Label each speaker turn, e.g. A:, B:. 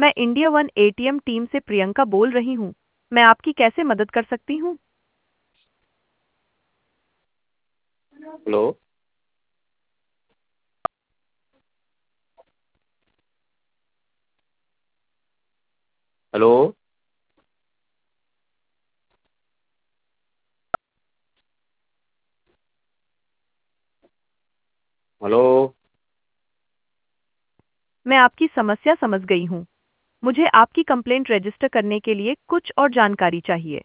A: मैं India one ATM team से प्रियंका बोल रही हूँ। मैं आपकी कैसे मदद कर सकती हूँ?
B: हेलो। हेलो। हेलो।
A: मैं आपकी समस्या समझ गई हूँ। मुझे आपकी कंप्लेंट रजिस्टर करने के लिए कुछ और जानकारी चाहिए।